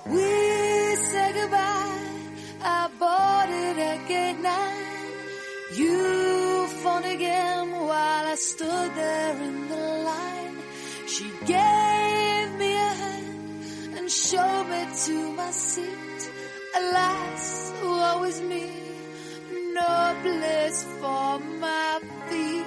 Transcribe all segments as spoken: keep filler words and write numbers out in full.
We said goodbye, I boarded at gate nine. You phoned again while I stood there in the line. She gave me a hand and showed me to my seat. Alas, woe is me, no place for my feet.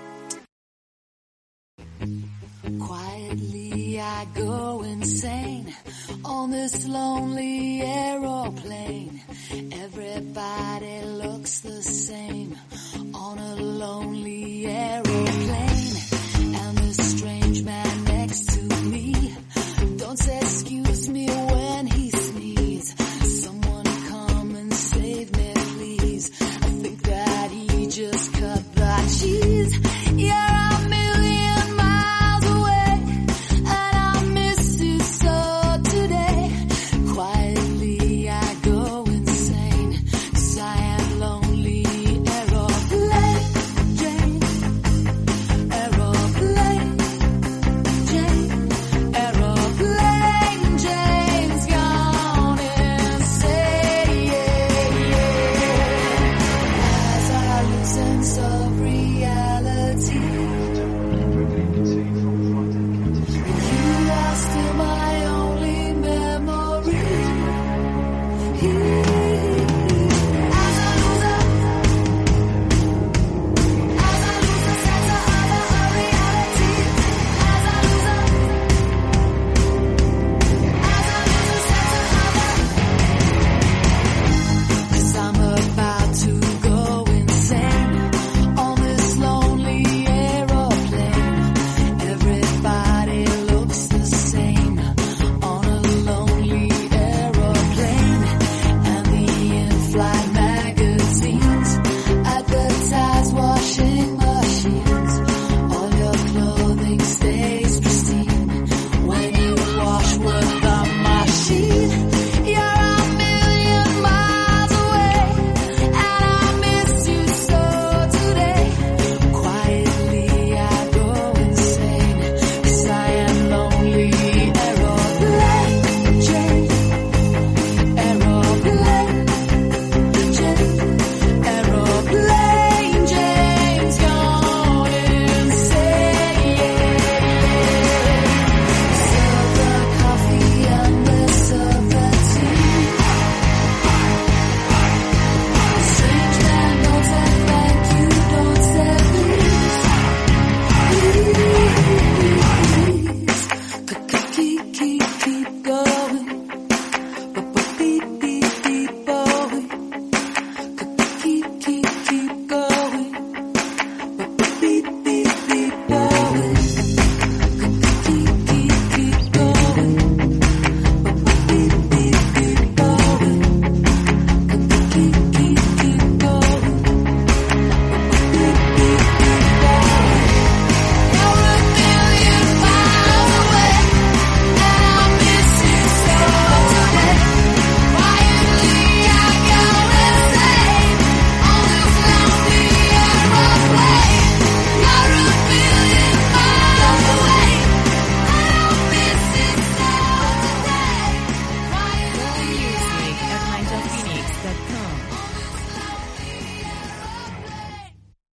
Quietly I go insane on this lonely aeroplane. Everybody looks the same on a lonely aeroplane. And this strange man next to me don't say excuse me